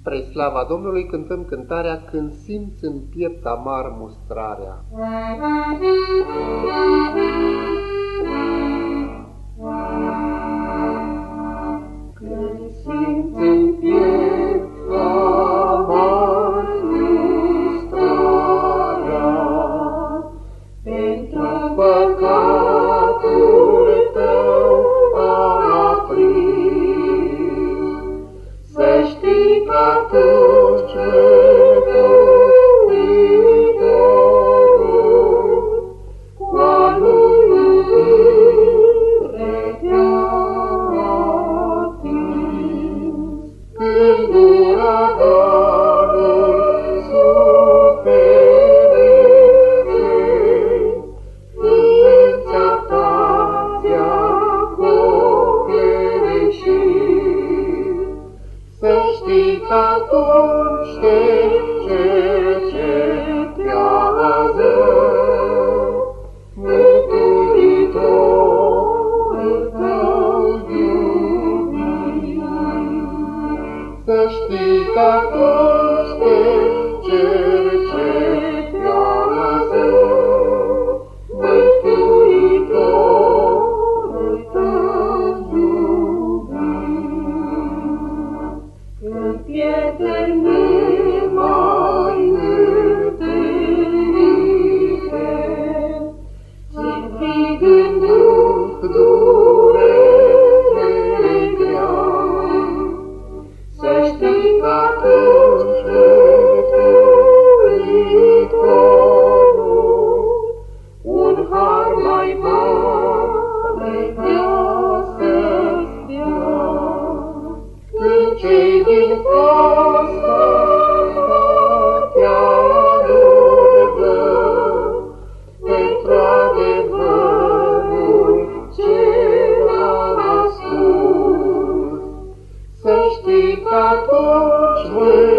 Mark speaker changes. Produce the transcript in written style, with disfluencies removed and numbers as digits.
Speaker 1: Spre slava Domnului cântăm cântarea Când simți în piept amar mustrarea.
Speaker 2: Când simți în piept amar mustrarea, pentru păcatul tău aprins, să știi că atunci Mântuitorul cu a lui iubire te-a atins. Când uraganul suferinței ființa ta ți-acopere și să știi că atunci te cercetează Mântuitorul tău iubit. Să știi că atunci te cercetează Mântuitorul tău iubit. Când pierderi nemai întâlnite, ți-n frig în duh durere grea, să știi că atunci Mântuitorul un har mai mare vrea să-ți dea. Când cei din casă te alungă pentru adevărul ce ascult, să știi că atunci